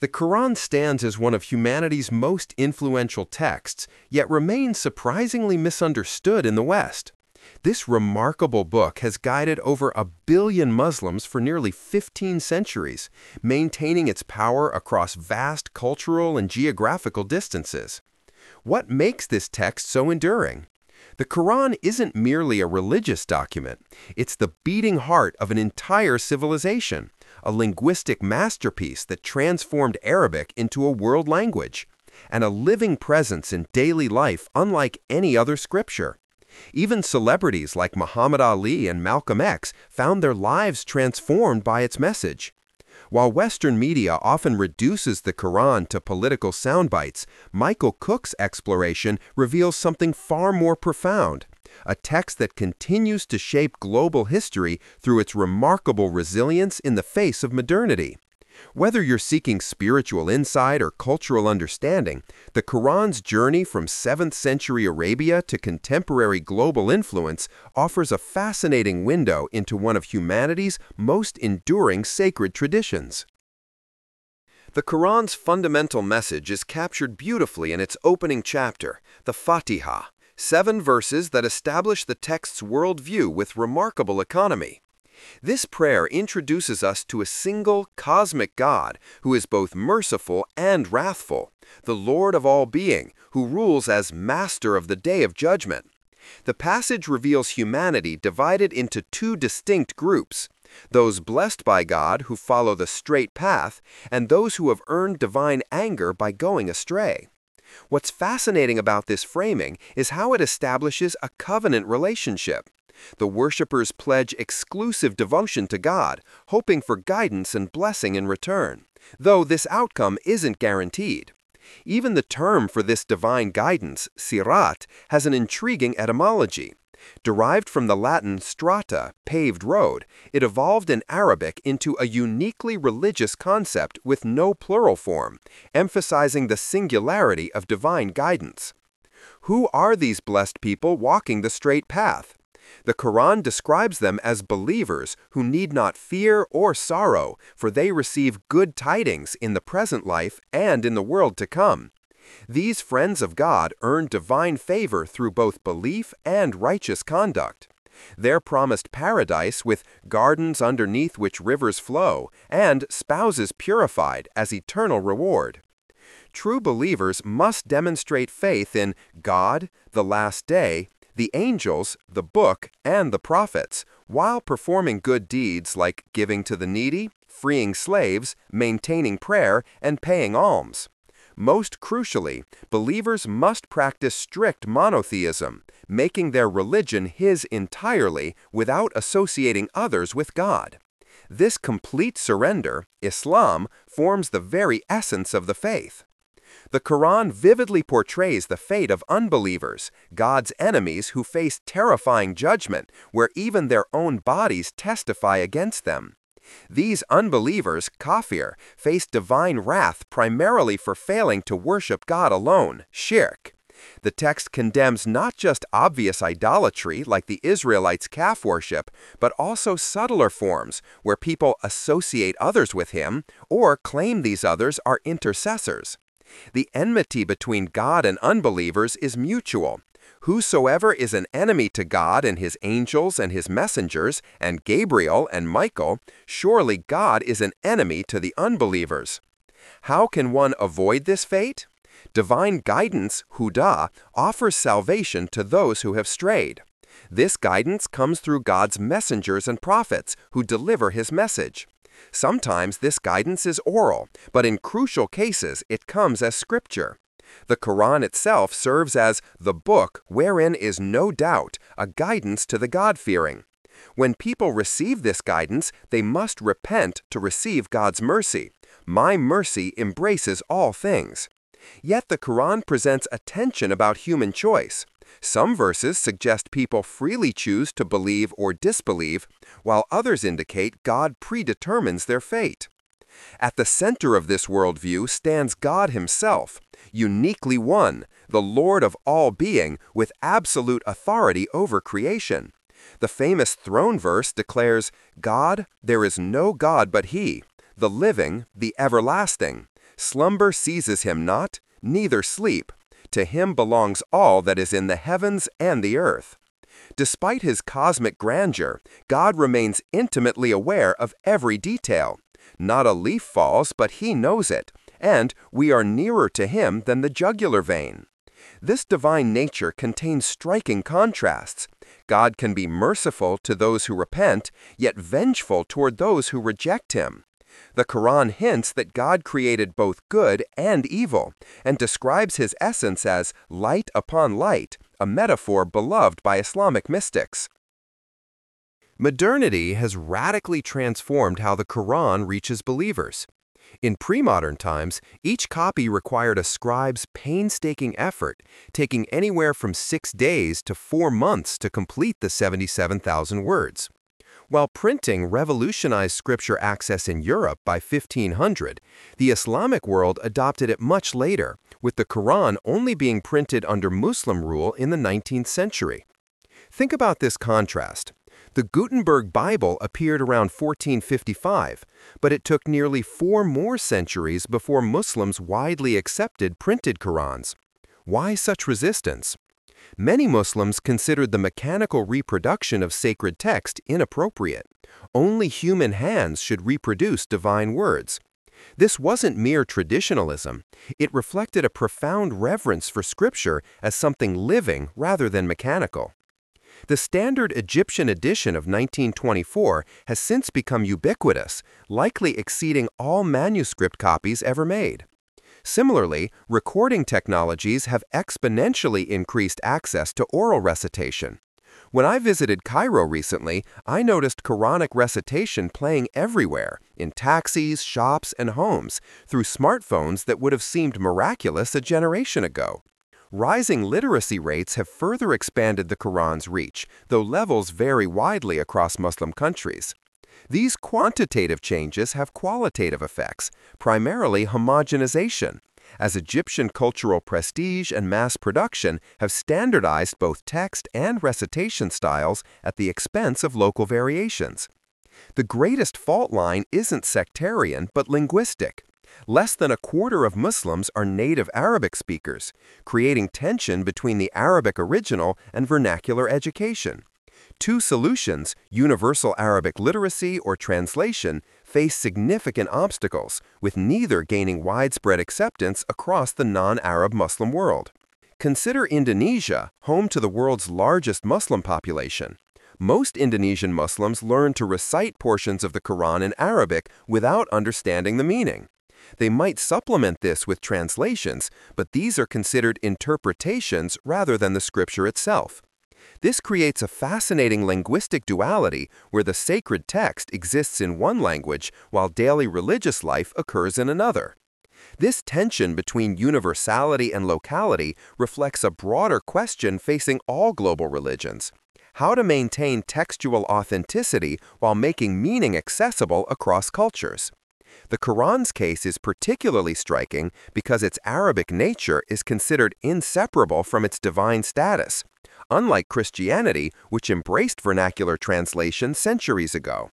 The Quran stands as one of humanity's most influential texts, yet remains surprisingly misunderstood in the West. This remarkable book has guided over 1 billion Muslims for nearly 15 centuries, maintaining its power across vast cultural and geographical distances. What makes this text so enduring? The Quran isn't merely a religious document, it's the beating heart of an entire civilization, a linguistic masterpiece that transformed Arabic into a world language, and a living presence in daily life unlike any other scripture. Even celebrities like Muhammad Ali and Malcolm X found their lives transformed by its message. While Western media often reduces the Quran to political soundbites, Michael Cook's exploration reveals something far more profound, a text that continues to shape global history through its remarkable resilience in the face of modernity. Whether you're seeking spiritual insight or cultural understanding, the Quran's journey from 7th century Arabia to contemporary global influence offers a fascinating window into one of humanity's most enduring sacred traditions. The Quran's fundamental message is captured beautifully in its opening chapter, the Fatiha, 7 verses that establish the text's worldview with remarkable economy. This prayer introduces us to a single cosmic God who is both merciful and wrathful, the Lord of all being, who rules as Master of the Day of Judgment. The passage reveals humanity divided into 2 distinct groups, those blessed by God who follow the straight path, and those who have earned divine anger by going astray. What's fascinating about this framing is how it establishes a covenant relationship. The worshippers pledge exclusive devotion to God, hoping for guidance and blessing in return, though this outcome isn't guaranteed. Even the term for this divine guidance, sirat, has an intriguing etymology. Derived from the Latin strata, paved road, it evolved in Arabic into a uniquely religious concept with no plural form, emphasizing the singularity of divine guidance. Who are these blessed people walking the straight path? The Quran describes them as believers who need not fear or sorrow, for they receive good tidings in the present life and in the world to come. These friends of God earn divine favor through both belief and righteous conduct. They're promised paradise with gardens underneath which rivers flow and spouses purified as eternal reward. True believers must demonstrate faith in God, the last day, the angels, the book, and the prophets, while performing good deeds like giving to the needy, freeing slaves, maintaining prayer, and paying alms. Most crucially, believers must practice strict monotheism, making their religion His entirely without associating others with God. This complete surrender, Islam, forms the very essence of the faith. The Quran vividly portrays the fate of unbelievers, God's enemies who face terrifying judgment, where even their own bodies testify against them. These unbelievers, kafir, face divine wrath primarily for failing to worship God alone, shirk. The text condemns not just obvious idolatry like the Israelites' calf worship, but also subtler forms where people associate others with Him or claim these others are intercessors. The enmity between God and unbelievers is mutual. Whosoever is an enemy to God and His angels and His messengers, and Gabriel and Michael, surely God is an enemy to the unbelievers. How can one avoid this fate? Divine guidance, Huda, offers salvation to those who have strayed. This guidance comes through God's messengers and prophets who deliver His message. Sometimes this guidance is oral, but in crucial cases it comes as scripture. The Quran itself serves as the book wherein is no doubt a guidance to the God-fearing. When people receive this guidance, they must repent to receive God's mercy. My mercy embraces all things. Yet the Quran presents a tension about human choice. Some verses suggest people freely choose to believe or disbelieve, while others indicate God predetermines their fate. At the center of this worldview stands God Himself, uniquely one, the Lord of all being, with absolute authority over creation. The famous throne verse declares, "God, there is no God but He, the living, the everlasting." Slumber seizes him not, neither sleep. To him belongs all that is in the heavens and the earth. Despite his cosmic grandeur, God remains intimately aware of every detail. Not a leaf falls, but he knows it, and we are nearer to him than the jugular vein. This divine nature contains striking contrasts. God can be merciful to those who repent, yet vengeful toward those who reject him. The Quran hints that God created both good and evil, and describes his essence as light upon light, a metaphor beloved by Islamic mystics. Modernity has radically transformed how the Quran reaches believers. In pre-modern times, each copy required a scribe's painstaking effort, taking anywhere from 6 days to 4 months to complete the 77,000 words. While printing revolutionized scripture access in Europe by 1500, the Islamic world adopted it much later, with the Quran only being printed under Muslim rule in the 19th century. Think about this contrast. The Gutenberg Bible appeared around 1455, but it took nearly 4 more centuries before Muslims widely accepted printed Qurans. Why such resistance? Many Muslims considered the mechanical reproduction of sacred text inappropriate. Only human hands should reproduce divine words. This wasn't mere traditionalism. It reflected a profound reverence for Scripture as something living rather than mechanical. The standard Egyptian edition of 1924 has since become ubiquitous, likely exceeding all manuscript copies ever made. Similarly, recording technologies have exponentially increased access to oral recitation. When I visited Cairo recently, I noticed Quranic recitation playing everywhere, in taxis, shops, and homes, through smartphones that would have seemed miraculous a generation ago. Rising literacy rates have further expanded the Quran's reach, though levels vary widely across Muslim countries. These quantitative changes have qualitative effects, primarily homogenization, as Egyptian cultural prestige and mass production have standardized both text and recitation styles at the expense of local variations. The greatest fault line isn't sectarian but linguistic. Less than a quarter of Muslims are native Arabic speakers, creating tension between the Arabic original and vernacular education. Two solutions, universal Arabic literacy or translation, face significant obstacles, with neither gaining widespread acceptance across the non-Arab Muslim world. Consider Indonesia, home to the world's largest Muslim population. Most Indonesian Muslims learn to recite portions of the Quran in Arabic without understanding the meaning. They might supplement this with translations, but these are considered interpretations rather than the scripture itself. This creates a fascinating linguistic duality where the sacred text exists in one language while daily religious life occurs in another. This tension between universality and locality reflects a broader question facing all global religions: how to maintain textual authenticity while making meaning accessible across cultures. The Quran's case is particularly striking because its Arabic nature is considered inseparable from its divine status, unlike Christianity, which embraced vernacular translation centuries ago.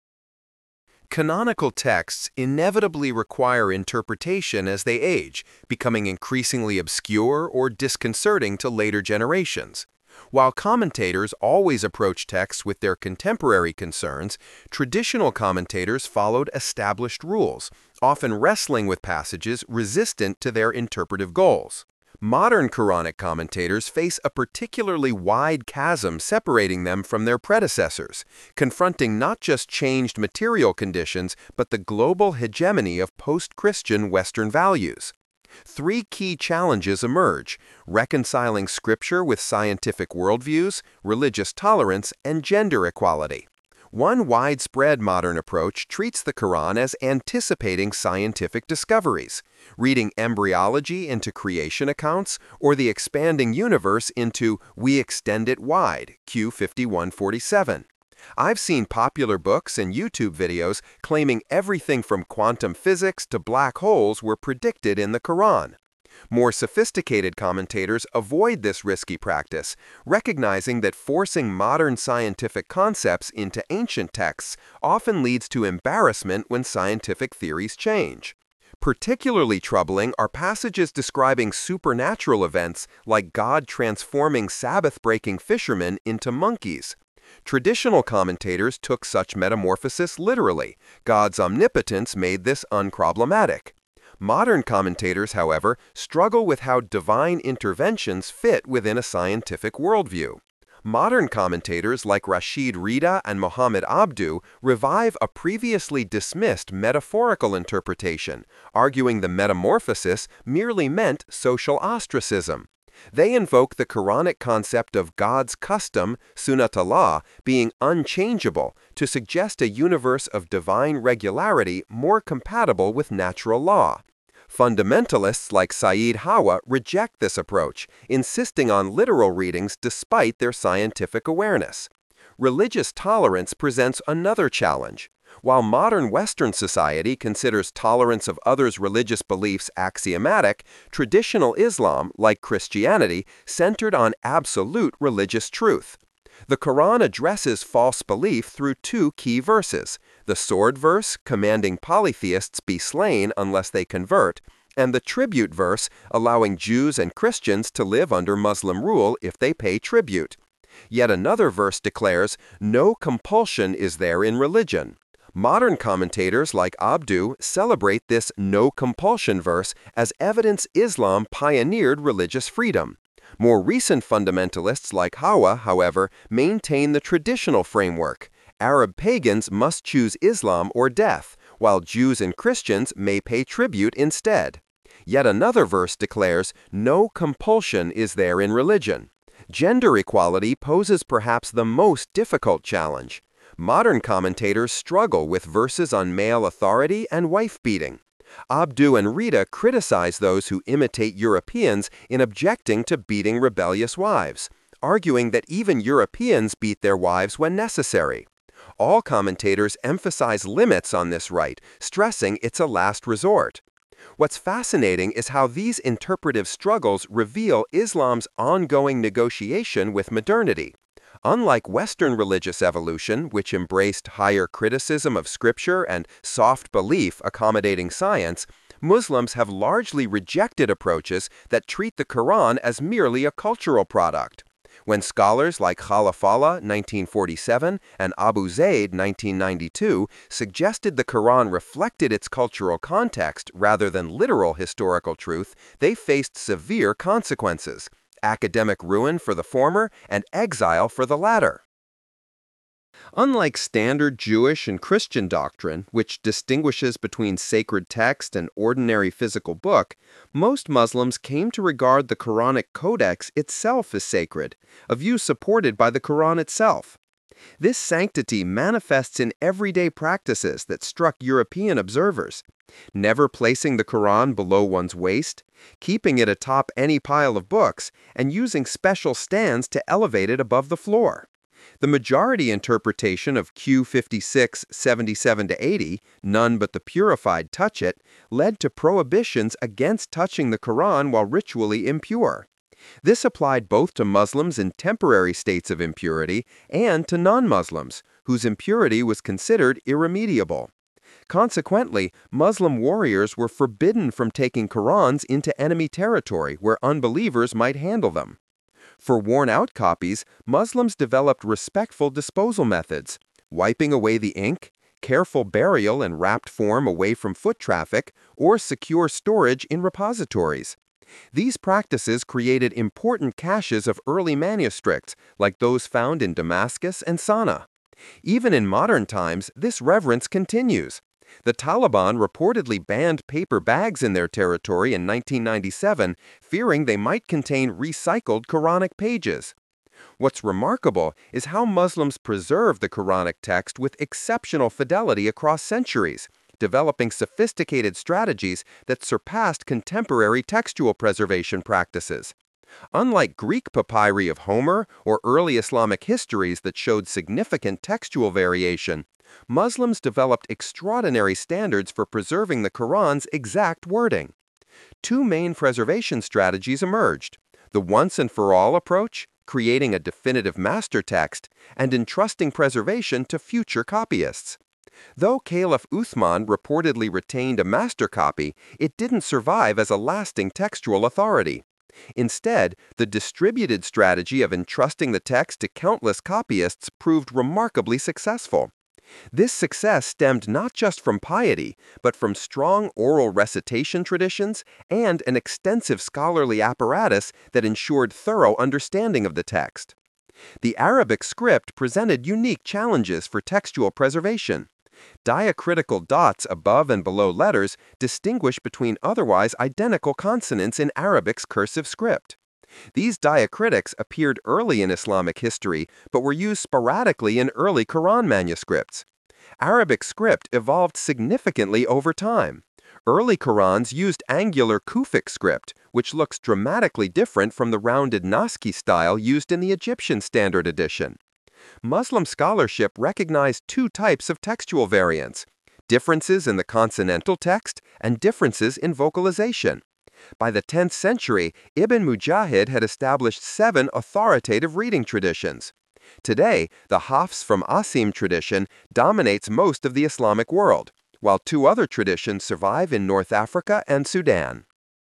Canonical texts inevitably require interpretation as they age, becoming increasingly obscure or disconcerting to later generations. While commentators always approach texts with their contemporary concerns, traditional commentators followed established rules, often wrestling with passages resistant to their interpretive goals. Modern Quranic commentators face a particularly wide chasm separating them from their predecessors, confronting not just changed material conditions but the global hegemony of post-Christian Western values. 3 key challenges emerge: reconciling scripture with scientific worldviews, religious tolerance, and gender equality. One widespread modern approach treats the Quran as anticipating scientific discoveries, reading embryology into creation accounts or the expanding universe into We Extend It Wide, Q 5147. I've seen popular books and YouTube videos claiming everything from quantum physics to black holes were predicted in the Quran. More sophisticated commentators avoid this risky practice, recognizing that forcing modern scientific concepts into ancient texts often leads to embarrassment when scientific theories change. Particularly troubling are passages describing supernatural events like God transforming Sabbath-breaking fishermen into monkeys. Traditional commentators took such metamorphosis literally. God's omnipotence made this unproblematic. Modern commentators, however, struggle with how divine interventions fit within a scientific worldview. Modern commentators like Rashid Rida and Mohammed Abdu revive a previously dismissed metaphorical interpretation, arguing the metamorphosis merely meant social ostracism. They invoke the Quranic concept of God's custom, sunnatullah, being unchangeable to suggest a universe of divine regularity more compatible with natural law. Fundamentalists like Saeed Hawa reject this approach, insisting on literal readings despite their scientific awareness. Religious tolerance presents another challenge. While modern Western society considers tolerance of others' religious beliefs axiomatic, traditional Islam, like Christianity, centered on absolute religious truth. The Quran addresses false belief through two key verses: the sword verse, commanding polytheists be slain unless they convert, and the tribute verse, allowing Jews and Christians to live under Muslim rule if they pay tribute. Yet another verse declares, no compulsion is there in religion. Modern commentators like Abdu celebrate this no compulsion verse as evidence Islam pioneered religious freedom. More recent fundamentalists like Hawa, however, maintain the traditional framework. Arab pagans must choose Islam or death, while Jews and Christians may pay tribute instead. Yet another verse declares, no compulsion is there in religion. Gender equality poses perhaps the most difficult challenge. Modern commentators struggle with verses on male authority and wife-beating. Abdu and Rida criticize those who imitate Europeans in objecting to beating rebellious wives, arguing that even Europeans beat their wives when necessary. All commentators emphasize limits on this right, stressing it's a last resort. What's fascinating is how these interpretive struggles reveal Islam's ongoing negotiation with modernity. Unlike Western religious evolution, which embraced higher criticism of scripture and soft belief accommodating science, Muslims have largely rejected approaches that treat the Quran as merely a cultural product. When scholars like Khalafallah (1947) and Abu Zaid (1992) suggested the Quran reflected its cultural context rather than literal historical truth, they faced severe consequences: academic ruin for the former and exile for the latter. Unlike standard Jewish and Christian doctrine, which distinguishes between sacred text and ordinary physical book, most Muslims came to regard the Quranic Codex itself as sacred, a view supported by the Quran itself. This sanctity manifests in everyday practices that struck European observers: never placing the Quran below one's waist, keeping it atop any pile of books, and using special stands to elevate it above the floor. The majority interpretation of Q 56:77-80, none but the purified touch it, led to prohibitions against touching the Quran while ritually impure. This applied both to Muslims in temporary states of impurity and to non-Muslims, whose impurity was considered irremediable. Consequently, Muslim warriors were forbidden from taking Qurans into enemy territory where unbelievers might handle them. For worn-out copies, Muslims developed respectful disposal methods: wiping away the ink, careful burial in wrapped form away from foot traffic, or secure storage in repositories. These practices created important caches of early manuscripts, like those found in Damascus and Sana'a. Even in modern times, this reverence continues. The Taliban reportedly banned paper bags in their territory in 1997, fearing they might contain recycled Quranic pages. What's remarkable is how Muslims preserve the Quranic text with exceptional fidelity across centuries, developing sophisticated strategies that surpassed contemporary textual preservation practices. Unlike Greek papyri of Homer or early Islamic histories that showed significant textual variation, Muslims developed extraordinary standards for preserving the Quran's exact wording. Two main preservation strategies emerged: the once-and-for-all approach, creating a definitive master text, and entrusting preservation to future copyists. Though Caliph Uthman reportedly retained a master copy, it didn't survive as a lasting textual authority. Instead, the distributed strategy of entrusting the text to countless copyists proved remarkably successful. This success stemmed not just from piety, but from strong oral recitation traditions and an extensive scholarly apparatus that ensured thorough understanding of the text. The Arabic script presented unique challenges for textual preservation. Diacritical dots above and below letters distinguish between otherwise identical consonants in Arabic's cursive script. These diacritics appeared early in Islamic history, but were used sporadically in early Quran manuscripts. Arabic script evolved significantly over time. Early Qurans used angular Kufic script, which looks dramatically different from the rounded Naskhi style used in the Egyptian Standard Edition. Muslim scholarship recognized two types of textual variants: differences in the consonantal text and differences in vocalization. By the 10th century, Ibn Mujahid had established 7 authoritative reading traditions. Today, the Hafs from Asim tradition dominates most of the Islamic world, while 2 other traditions survive in North Africa and Sudan.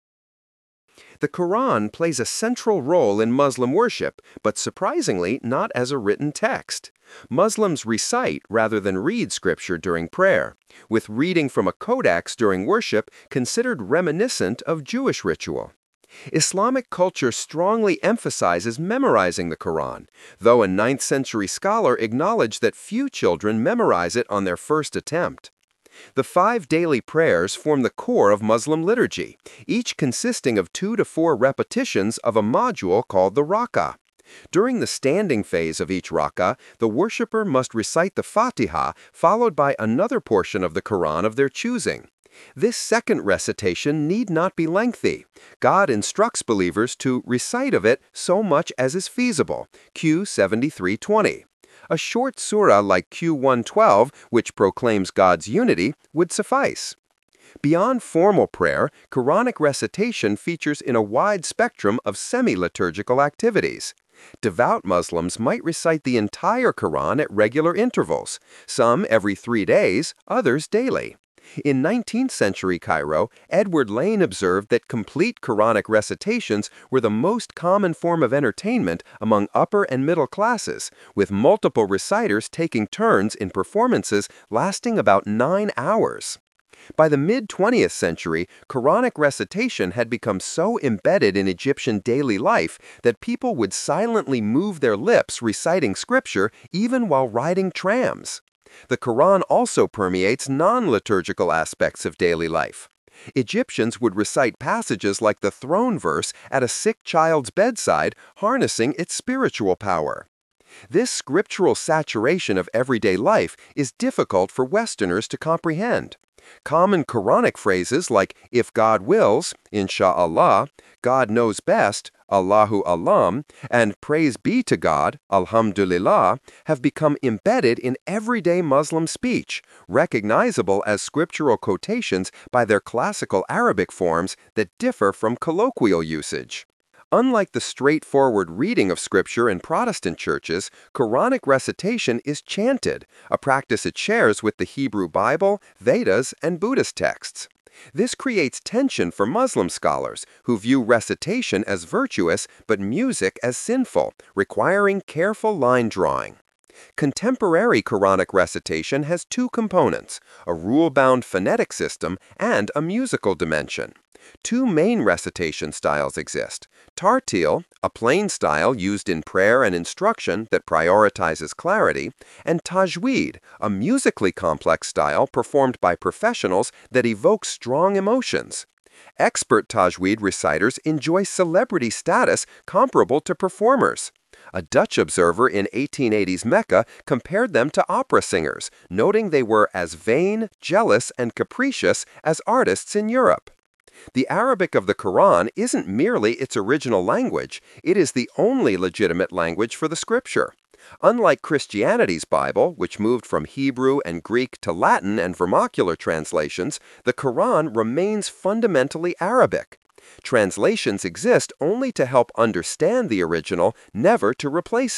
The Quran plays a central role in Muslim worship, but surprisingly not as a written text. Muslims recite rather than read scripture during prayer, with reading from a codex during worship considered reminiscent of Jewish ritual. Islamic culture strongly emphasizes memorizing the Quran, though a 9th century scholar acknowledged that few children memorize it on their first attempt. The 5 daily prayers form the core of Muslim liturgy, each consisting of 2 to 4 repetitions of a module called the rak'ah. During the standing phase of each rak'ah, the worshipper must recite the Fatiha, followed by another portion of the Quran of their choosing. This second recitation need not be lengthy. God instructs believers to recite of it so much as is feasible, Q 73:20. A short surah like Q112, which proclaims God's unity, would suffice. Beyond formal prayer, Quranic recitation features in a wide spectrum of semi-liturgical activities. Devout Muslims might recite the entire Quran at regular intervals, some every 3 days, others daily. In 19th century Cairo, Edward Lane observed that complete Quranic recitations were the most common form of entertainment among upper and middle classes, with multiple reciters taking turns in performances lasting about 9 hours. By the mid-20th century, Quranic recitation had become so embedded in Egyptian daily life that people would silently move their lips reciting scripture even while riding trams. The Quran also permeates non-liturgical aspects of daily life. Egyptians would recite passages like the throne verse at a sick child's bedside, harnessing its spiritual power. This scriptural saturation of everyday life is difficult for Westerners to comprehend. Common Quranic phrases like "if God wills," Insha'Allah, "God knows best," Allahu Alam, and "praise be to God," Alhamdulillah, have become embedded in everyday Muslim speech, recognizable as scriptural quotations by their classical Arabic forms that differ from colloquial usage. Unlike the straightforward reading of Scripture in Protestant churches, Quranic recitation is chanted, a practice it shares with the Hebrew Bible, Vedas, and Buddhist texts. This creates tension for Muslim scholars who view recitation as virtuous but music as sinful, requiring careful line drawing. Contemporary Quranic recitation has 2 components, a rule-bound phonetic system and a musical dimension. 2 main recitation styles exist: Tartil, a plain style used in prayer and instruction that prioritizes clarity, and Tajweed, a musically complex style performed by professionals that evokes strong emotions. Expert Tajweed reciters enjoy celebrity status comparable to performers. A Dutch observer in 1880s Mecca compared them to opera singers, noting they were as vain, jealous, and capricious as artists in Europe. The Arabic of the Quran isn't merely its original language, it is the only legitimate language for the scripture. Unlike Christianity's Bible, which moved from Hebrew and Greek to Latin and vernacular translations, the Quran remains fundamentally Arabic. Translations exist only to help understand the original, never to replace it.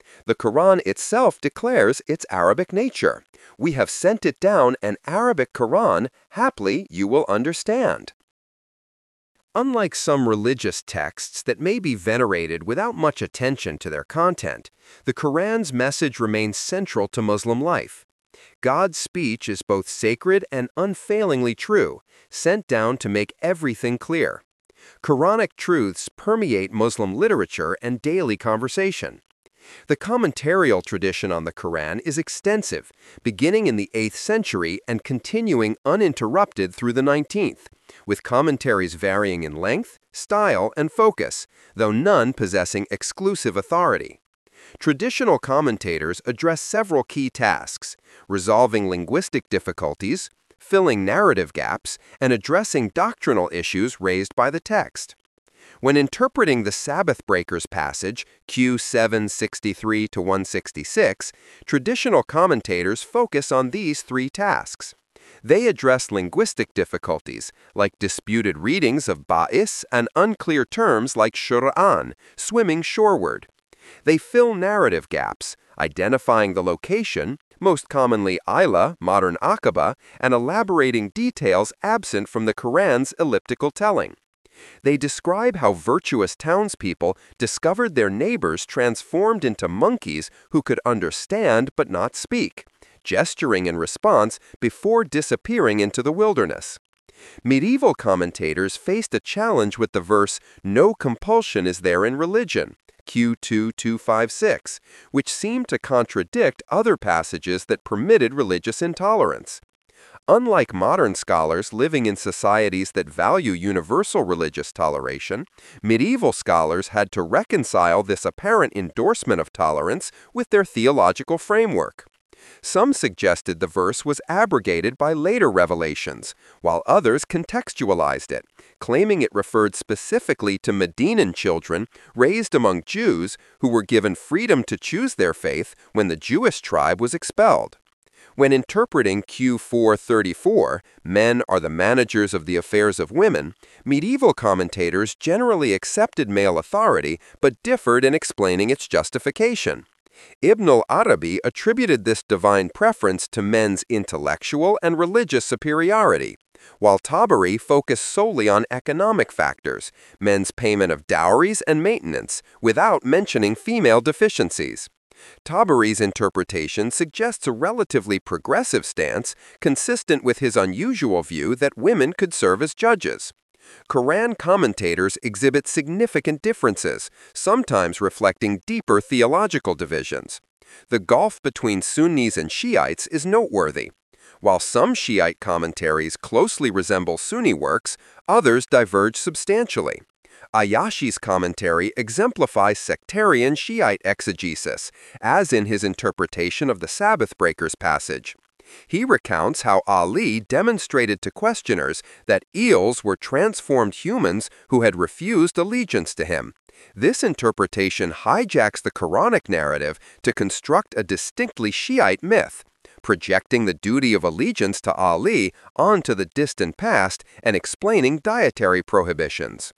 The Quran itself declares its Arabic nature. We have sent it down an Arabic Quran, haply you will understand. Unlike some religious texts that may be venerated without much attention to their content, the Quran's message remains central to Muslim life. God's speech is both sacred and unfailingly true, sent down to make everything clear. Quranic truths permeate Muslim literature and daily conversation. The commentarial tradition on the Quran is extensive, beginning in the 8th century and continuing uninterrupted through the 19th, with commentaries varying in length, style, and focus, though none possessing exclusive authority. Traditional commentators address several key tasks: resolving linguistic difficulties, filling narrative gaps, and addressing doctrinal issues raised by the text. When interpreting the Sabbath breakers passage, Q 763-166, traditional commentators focus on these three tasks. They address linguistic difficulties, like disputed readings of ba'is and unclear terms like shur'an, swimming shoreward. They fill narrative gaps, identifying the location, most commonly Ayla, modern Aqaba, and elaborating details absent from the Quran's elliptical telling. They describe how virtuous townspeople discovered their neighbors transformed into monkeys who could understand but not speak, gesturing in response before disappearing into the wilderness. Medieval commentators faced a challenge with the verse, "No compulsion is there in religion," Q 2256, which seemed to contradict other passages that permitted religious intolerance. Unlike modern scholars living in societies that value universal religious toleration, medieval scholars had to reconcile this apparent endorsement of tolerance with their theological framework. Some suggested the verse was abrogated by later revelations, while others contextualized it, claiming it referred specifically to Medinan children raised among Jews who were given freedom to choose their faith when the Jewish tribe was expelled. When interpreting Q 434, men are the managers of the affairs of women, medieval commentators generally accepted male authority but differed in explaining its justification. Ibn al-Arabi attributed this divine preference to men's intellectual and religious superiority, while Tabari focused solely on economic factors, men's payment of dowries and maintenance, without mentioning female deficiencies. Tabari's interpretation suggests a relatively progressive stance consistent with his unusual view that women could serve as judges. Quran commentators exhibit significant differences, sometimes reflecting deeper theological divisions. The gulf between Sunnis and Shiites is noteworthy. While some Shiite commentaries closely resemble Sunni works, others diverge substantially. Ayashi's commentary exemplifies sectarian Shiite exegesis, as in his interpretation of the Sabbath breakers passage. He recounts how Ali demonstrated to questioners that eels were transformed humans who had refused allegiance to him. This interpretation hijacks the Quranic narrative to construct a distinctly Shiite myth, projecting the duty of allegiance to Ali onto the distant past and explaining dietary prohibitions.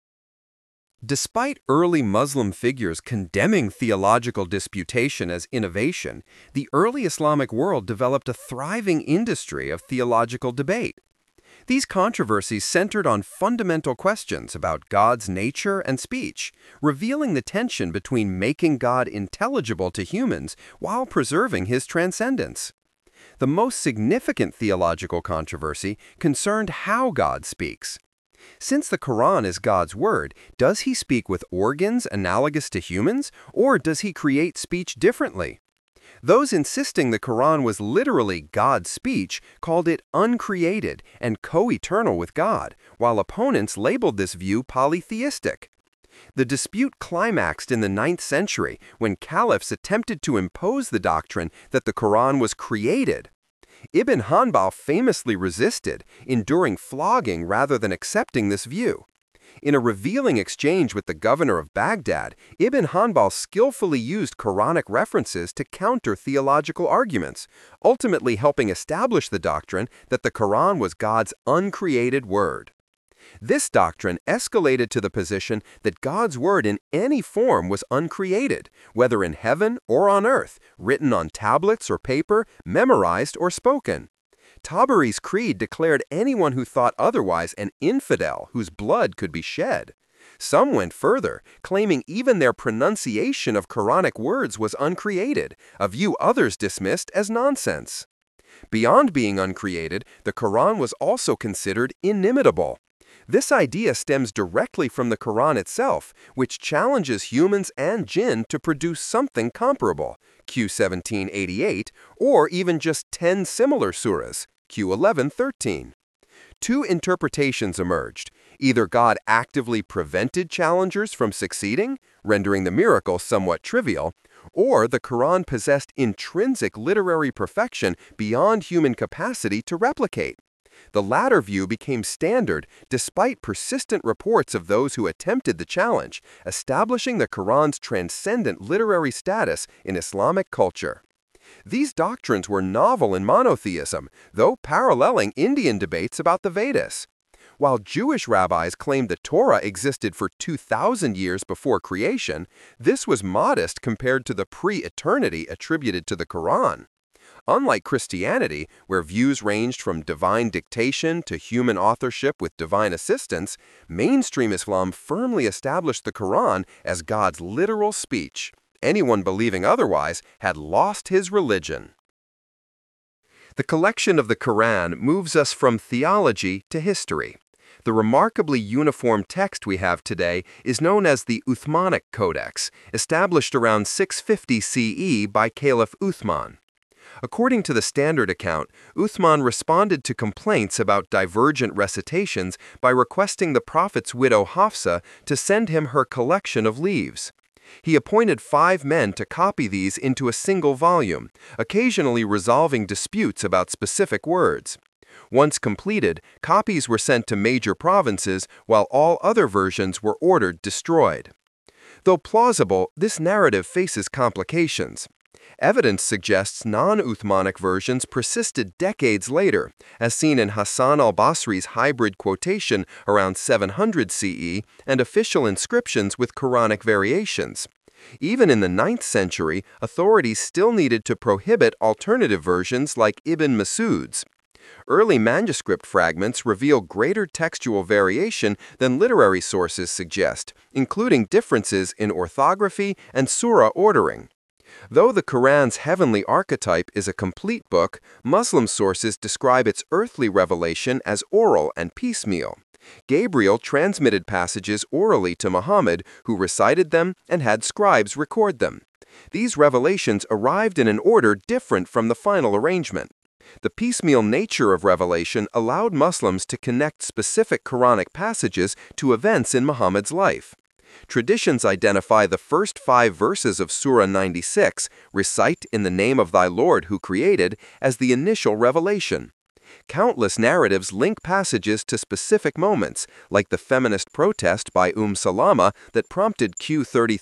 Despite early Muslim figures condemning theological disputation as innovation, the early Islamic world developed a thriving industry of theological debate. These controversies centered on fundamental questions about God's nature and speech, revealing the tension between making God intelligible to humans while preserving his transcendence. The most significant theological controversy concerned how God speaks. Since the Quran is God's word, does he speak with organs analogous to humans, or does he create speech differently? Those insisting the Quran was literally God's speech called it uncreated and co-eternal with God, while opponents labeled this view polytheistic. The dispute climaxed in the 9th century when caliphs attempted to impose the doctrine that the Quran was created. Ibn Hanbal famously resisted, enduring flogging rather than accepting this view. In a revealing exchange with the governor of Baghdad, Ibn Hanbal skillfully used Quranic references to counter theological arguments, ultimately helping establish the doctrine that the Quran was God's uncreated word. This doctrine escalated to the position that God's word in any form was uncreated, whether in heaven or on earth, written on tablets or paper, memorized or spoken. Tabari's creed declared anyone who thought otherwise an infidel whose blood could be shed. Some went further, claiming even their pronunciation of Quranic words was uncreated, a view others dismissed as nonsense. Beyond being uncreated, the Quran was also considered inimitable. This idea stems directly from the Quran itself, which challenges humans and jinn to produce something comparable, Q 1788, or even just 10 similar surahs, Q 1113. Two interpretations emerged. Either God actively prevented challengers from succeeding, rendering the miracle somewhat trivial, or the Quran possessed intrinsic literary perfection beyond human capacity to replicate. The latter view became standard despite persistent reports of those who attempted the challenge, establishing the Quran's transcendent literary status in Islamic culture. These doctrines were novel in monotheism, though paralleling Indian debates about the Vedas. While Jewish rabbis claimed the Torah existed for 2,000 years before creation, this was modest compared to the pre-eternity attributed to the Quran. Unlike Christianity, where views ranged from divine dictation to human authorship with divine assistance, mainstream Islam firmly established the Quran as God's literal speech. Anyone believing otherwise had lost his religion. The collection of the Quran moves us from theology to history. The remarkably uniform text we have today is known as the Uthmanic Codex, established around 650 CE by Caliph Uthman. According to the Standard account, Uthman responded to complaints about divergent recitations by requesting the Prophet's widow Hafsa to send him her collection of leaves. He appointed 5 men to copy these into a single volume, occasionally resolving disputes about specific words. Once completed, copies were sent to major provinces, while all other versions were ordered destroyed. Though plausible, this narrative faces complications. Evidence suggests non-Uthmanic versions persisted decades later, as seen in Hassan al-Basri's hybrid quotation around 700 CE and official inscriptions with Quranic variations. Even in the 9th century, authorities still needed to prohibit alternative versions like Ibn Mas'ud's. Early manuscript fragments reveal greater textual variation than literary sources suggest, including differences in orthography and surah ordering. Though the Quran's heavenly archetype is a complete book, Muslim sources describe its earthly revelation as oral and piecemeal. Gabriel transmitted passages orally to Muhammad, who recited them and had scribes record them. These revelations arrived in an order different from the final arrangement. The piecemeal nature of revelation allowed Muslims to connect specific Quranic passages to events in Muhammad's life. Traditions identify the first 5 verses of Surah 96, recite in the name of thy Lord who created, as the initial revelation. Countless narratives link passages to specific moments, like the feminist protest by Salama that prompted Q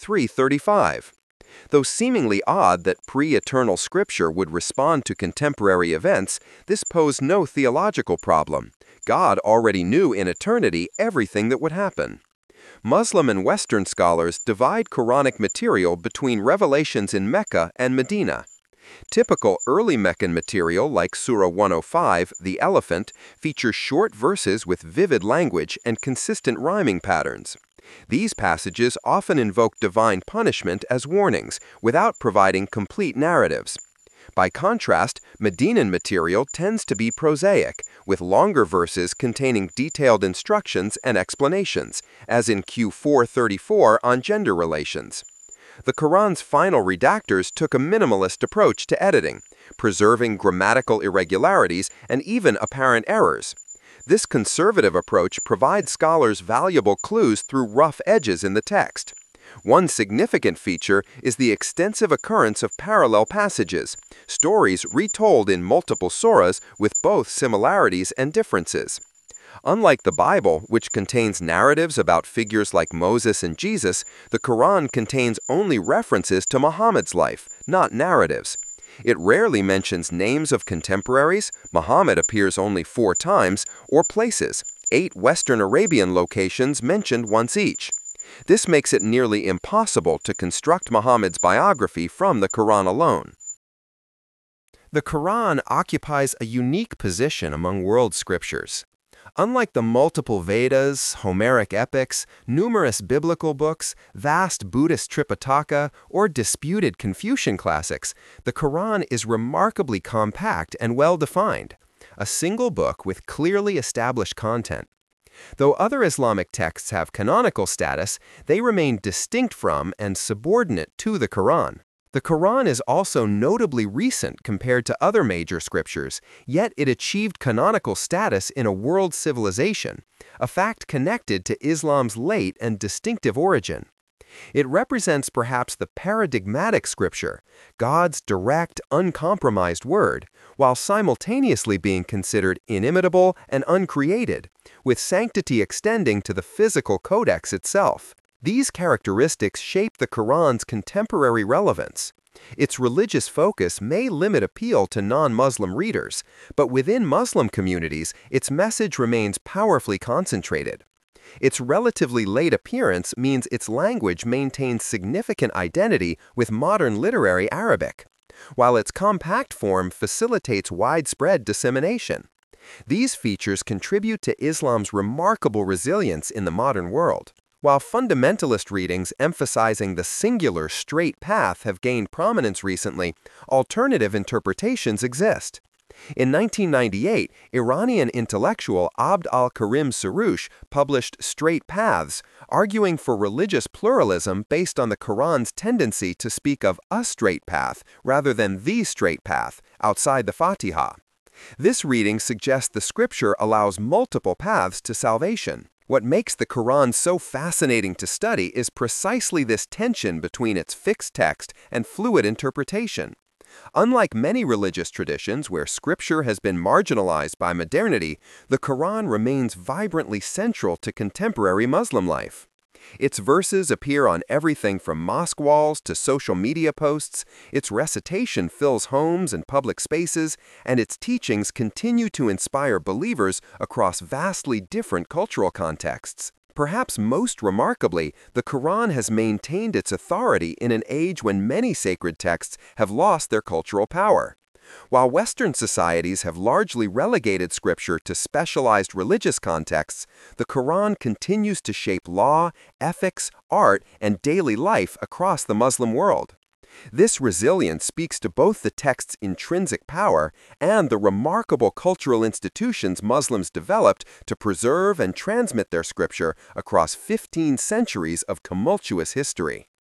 3335. Though seemingly odd that pre-eternal scripture would respond to contemporary events, this posed no theological problem. God already knew in eternity everything that would happen. Muslim and Western scholars divide Quranic material between revelations in Mecca and Medina. Typical early Meccan material like Surah 105, the elephant, features short verses with vivid language and consistent rhyming patterns. These passages often invoke divine punishment as warnings, without providing complete narratives. By contrast, Medinan material tends to be prosaic, with longer verses containing detailed instructions and explanations, as in Q 434 on gender relations. The Quran's final redactors took a minimalist approach to editing, preserving grammatical irregularities and even apparent errors. This conservative approach provides scholars valuable clues through rough edges in the text. One significant feature is the extensive occurrence of parallel passages, stories retold in multiple surahs with both similarities and differences. Unlike the Bible, which contains narratives about figures like Moses and Jesus, the Quran contains only references to Muhammad's life, not narratives. It rarely mentions names of contemporaries, Muhammad appears only 4 times, or places, 8 Western Arabian locations mentioned once each. This makes it nearly impossible to construct Muhammad's biography from the Quran alone. The Quran occupies a unique position among world scriptures. Unlike the multiple Vedas, Homeric epics, numerous biblical books, vast Buddhist Tripitaka, or disputed Confucian classics, the Quran is remarkably compact and well-defined, a single book with clearly established content. Though other Islamic texts have canonical status, they remain distinct from and subordinate to the Quran. The Quran is also notably recent compared to other major scriptures, yet it achieved canonical status in a world civilization, a fact connected to Islam's late and distinctive origin. It represents perhaps the paradigmatic scripture, God's direct, uncompromised word, while simultaneously being considered inimitable and uncreated, with sanctity extending to the physical codex itself. These characteristics shape the Quran's contemporary relevance. Its religious focus may limit appeal to non-Muslim readers, but within Muslim communities, its message remains powerfully concentrated. Its relatively late appearance means its language maintains significant identity with modern literary Arabic, while its compact form facilitates widespread dissemination. These features contribute to Islam's remarkable resilience in the modern world. While fundamentalist readings emphasizing the singular straight path have gained prominence recently, alternative interpretations exist. In 1998, Iranian intellectual Abd al-Karim Soroush published Straight Paths, arguing for religious pluralism based on the Quran's tendency to speak of a straight path rather than the straight path outside the Fatiha. This reading suggests the scripture allows multiple paths to salvation. What makes the Quran so fascinating to study is precisely this tension between its fixed text and fluid interpretation. Unlike many religious traditions where scripture has been marginalized by modernity, the Quran remains vibrantly central to contemporary Muslim life. Its verses appear on everything from mosque walls to social media posts, its recitation fills homes and public spaces, and its teachings continue to inspire believers across vastly different cultural contexts. Perhaps most remarkably, the Quran has maintained its authority in an age when many sacred texts have lost their cultural power. While Western societies have largely relegated scripture to specialized religious contexts, the Quran continues to shape law, ethics, art, and daily life across the Muslim world. This resilience speaks to both the text's intrinsic power and the remarkable cultural institutions Muslims developed to preserve and transmit their scripture across 15 centuries of tumultuous history.